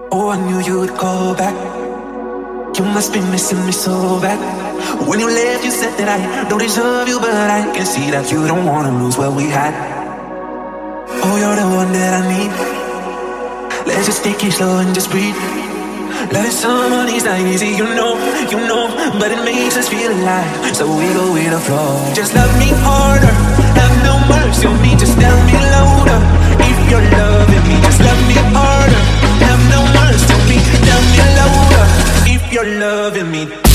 Oh, I knew you'd call back. You must be missing me so bad. When you left, you said that I don't deserve you, but I can see that you don't wanna lose what we had. Oh, you're the one that I need. Let's just take it slow and just breathe. Loving someone is not easy, you know, but it makes us feel alive, so we go with the flow. Just love me harder, have no mercy on me, just tell me louder. If you're loving me, just love me harder, have no mercy on me, tell me louder. If you're loving me.